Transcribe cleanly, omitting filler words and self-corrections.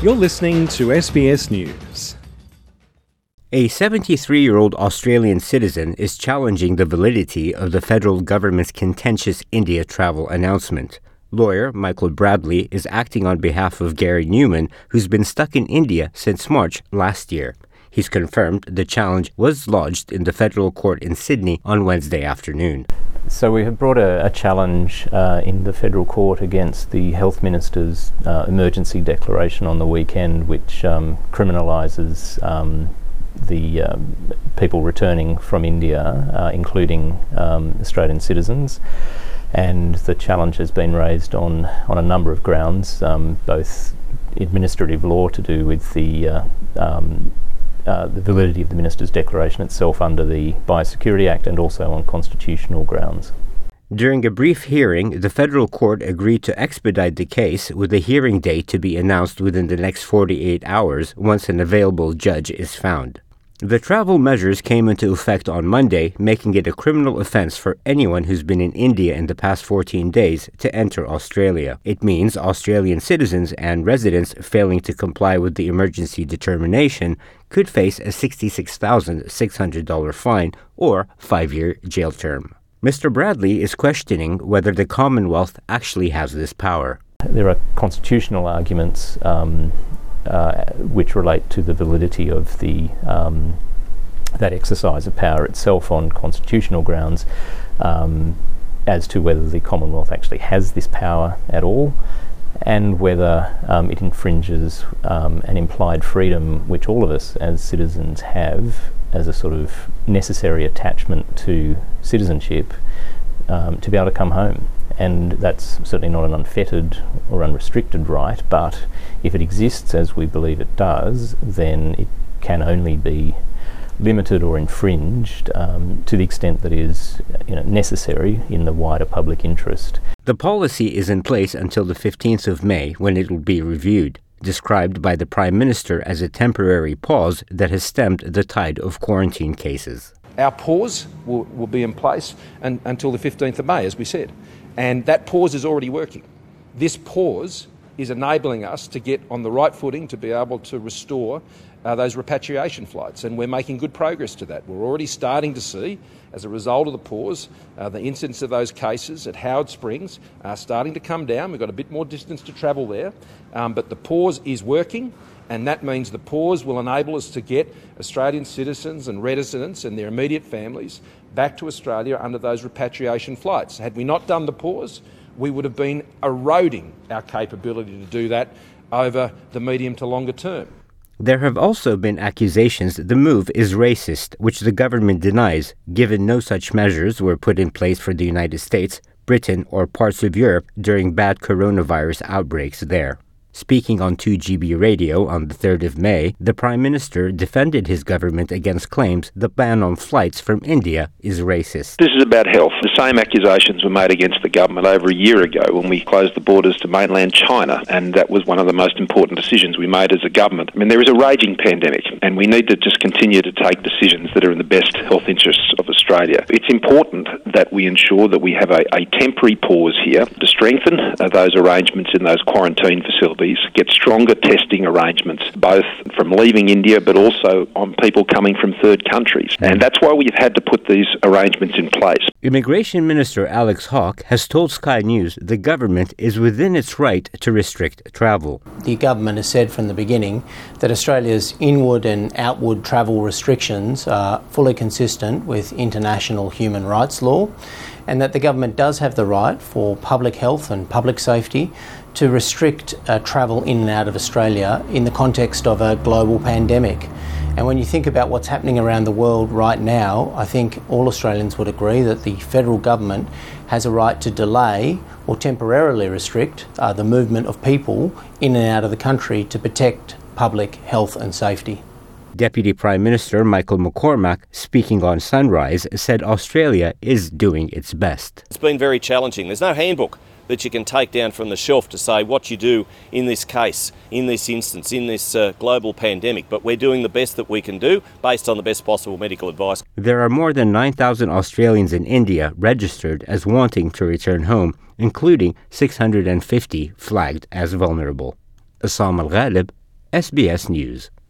You're listening to SBS News. A 73-year-old Australian citizen is challenging the validity of the federal government's contentious India travel announcement. Lawyer Michael Bradley is acting on behalf of Gary Newman, who's been stuck in India since March last year. He's confirmed the challenge was lodged in the federal court in Sydney on Wednesday afternoon. So we have brought a challenge in the federal court against the Health Minister's emergency declaration on the weekend, which criminalises the people returning from India, including Australian citizens. And the challenge has been raised on a number of grounds, both administrative law to do with the validity of the Minister's declaration itself under the Biosecurity Act, and also on constitutional grounds. During a brief hearing, the federal court agreed to expedite the case, with a hearing date to be announced within the next 48 hours once an available judge is found. The travel measures came into effect on Monday, making it a criminal offence for anyone who's been in India in the past 14 days to enter Australia. It means Australian citizens and residents failing to comply with the emergency determination could face a $66,600 fine or 5-year jail term. Mr. Bradley is questioning whether the Commonwealth actually has this power. There are constitutional arguments which relate to the validity of the that exercise of power itself on constitutional grounds, as to whether the Commonwealth actually has this power at all, and whether it infringes an implied freedom which all of us as citizens have as a sort of necessary attachment to citizenship, to be able to come home. And that's certainly not an unfettered or unrestricted right, but if it exists as we believe it does, then it can only be limited or infringed to the extent that is necessary in the wider public interest. The policy is in place until the 15th of May, when it will be reviewed, described by the Prime Minister as a temporary pause that has stemmed the tide of quarantine cases. Our pause will be in place until the 15th of May, as we said. And that pause is already working. This pause is enabling us to get on the right footing to be able to restore those repatriation flights, and we're making good progress to that. We're already starting to see, as a result of the pause, the incidence of those cases at Howard Springs are starting to come down. We've got a bit more distance to travel there, but the pause is working, and that means the pause will enable us to get Australian citizens and residents and their immediate families back to Australia under those repatriation flights. Had we not done the pause, we would have been eroding our capability to do that over the medium to longer term. There have also been accusations the move is racist, which the government denies, given no such measures were put in place for the United States, Britain, or parts of Europe during bad coronavirus outbreaks there. Speaking on 2GB Radio on the 3rd of May, the Prime Minister defended his government against claims the ban on flights from India is racist. This is about health. The same accusations were made against the government over a year ago when we closed the borders to mainland China, and that was one of the most important decisions we made as a government. I mean, there is a raging pandemic, and we need to just continue to take decisions that are in the best health interests of Australia. It's important that we ensure that we have a temporary pause here to strengthen those arrangements in those quarantine facilities, get stronger testing arrangements, both from leaving India but also on people coming from third countries. And that's why we've had to put these arrangements in place. Immigration Minister Alex Hawke has told Sky News the government is within its right to restrict travel. The government has said from the beginning that Australia's inward and outward travel restrictions are fully consistent with international human rights law, and that the government does have the right for public health and public safety to restrict travel in and out of Australia in the context of a global pandemic. And when you think about what's happening around the world right now, I think all Australians would agree that the federal government has a right to delay or temporarily restrict the movement of people in and out of the country to protect public health and safety. Deputy Prime Minister Michael McCormack, speaking on Sunrise, said Australia is doing its best. It's been very challenging. There's no handbook that you can take down from the shelf to say what you do in this case, in this instance, in this global pandemic. But we're doing the best that we can do based on the best possible medical advice. There are more than 9,000 Australians in India registered as wanting to return home, including 650 flagged as vulnerable. Assam Al-Ghalib, SBS News.